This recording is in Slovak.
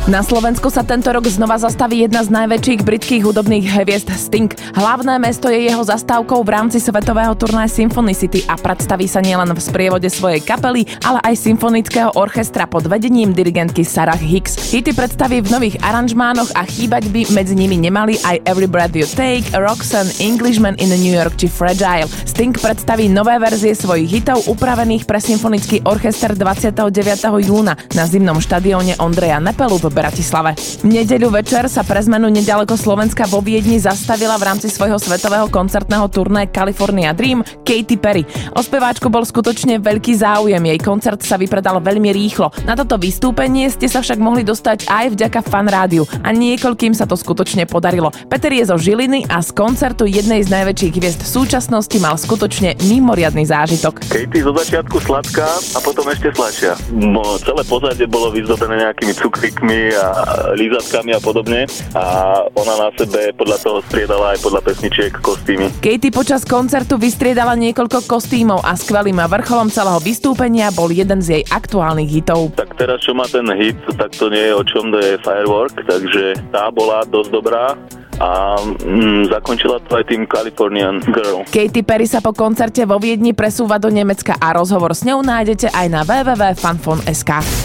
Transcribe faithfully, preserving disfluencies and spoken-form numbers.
Na Slovensku sa tento rok znova zastaví jedna z najväčších britských hudobných hviezd Sting. Hlavné mesto je jeho zastávkou v rámci svetového turnaja Symphony City a predstaví sa nielen v sprievode svojej kapely, ale aj symfonického orchestra pod vedením dirigentky Sarah Hicks. Hity predstaví v nových aranžmánoch a chýbať by medzi nimi nemali aj Every Breath You Take, Roxanne, Englishman in New York či Fragile. Sting predstaví nové verzie svojich hitov upravených pre symfonický orchester dvadsiateho deviateho júna na zimnom štadióne Ondreja Nepelu v Bratislave. V nedeľu večer sa pre zmenu nedaleko Slovenska vo Viedni zastavila v rámci svojho svetového koncertného turné California Dream Katy Perry. O speváčku bol skutočne veľký záujem, jej koncert sa vypredal veľmi rýchlo. Na toto vystúpenie ste sa však mohli dostať aj vďaka Fan rádiu a niekoľkým sa to skutočne podarilo. Peter je zo Žiliny a z koncertu jednej z najväčších hviezd v súčasnosti mal skutočne mimoriadny zážitok. Katy zo začiatku sladká a potom ešte sladšia. No, celé pozadie bolo vyzdobené nejakými cukrikmi a lízatkami a podobne a ona na sebe podľa toho striedala aj podľa pesničiek kostýmy. Katy počas koncertu vystriedala niekoľko kostýmov a skvelým vrcholom celého vystúpenia bol jeden z jej aktuálnych hitov. Tak teraz, čo má ten hit, tak to nie je o čom, to je Firework, takže tá bola dosť dobrá a mm, zakončila to aj tým Californian Girl. Katy Perry sa po koncerte vo Viedni presúva do Nemecka a rozhovor s ňou nájdete aj na w w w bodka fanfon bodka es ka.